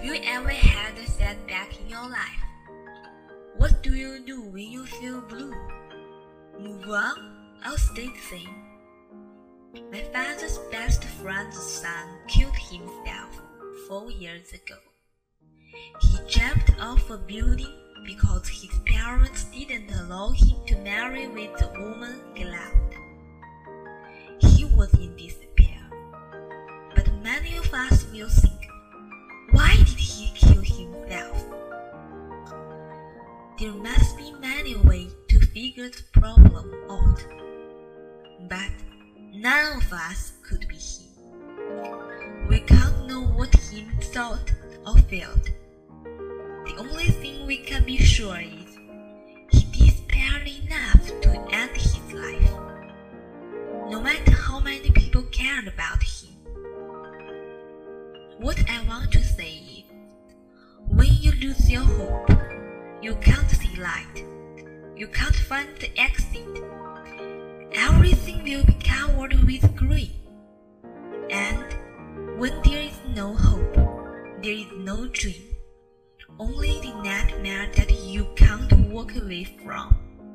you ever had a setback in your life? What do you do when you feel blue? Move on or stay the same? My father's best friend's son killed himself 4 years ago. He jumped off a building because his parents didn't allow him to marry with the woman he loved. He was in despair. But many of us will think, why did he kill himself? There must be many ways to figure the problem out. But none of us could be him. We can't know what he thought or felt. The only thing we can be sure is he despaired enough to end his life, no matter how many people cared about him. What I want to say is, when you lose your hope, you can't see light. You can't find the exit. Everything will be covered with grey. And when there is no hope, there is no dream. Only the nightmare that you can't walk away from.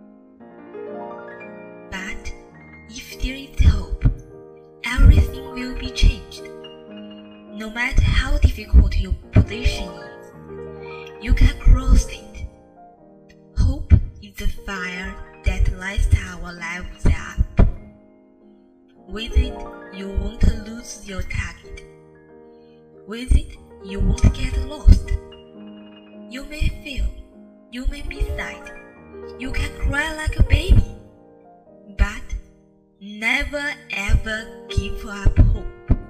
But if there is hope, everything will be changed. No matter how difficult your position is, you can cross it. Hope is the fire that lights our lives up. With it, you won't lose your target. With it, you won't get lost. You may fail, you may be sad, you can cry like a baby, but never ever give up hope.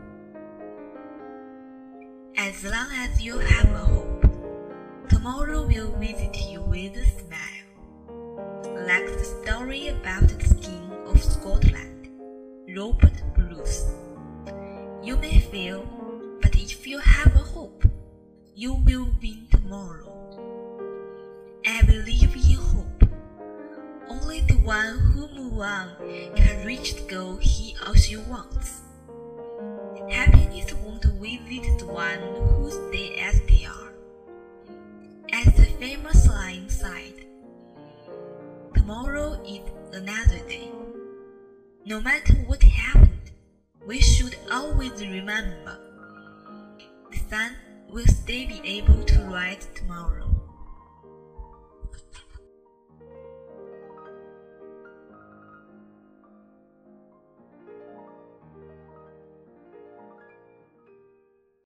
As long as you have a hope, tomorrow will visit you with a smile. Like the story about the King of Scotland, Robert Bruce. You may fail, but if you have a hope, you will win tomorrow. I believe in hope. Only the one who moves on can reach the goal he or she wants. Happiness won't visit the one who stays as they are. As the famous line said, tomorrow is another day. No matter what happened, we should always remember the sun will still be able to rise tomorrow.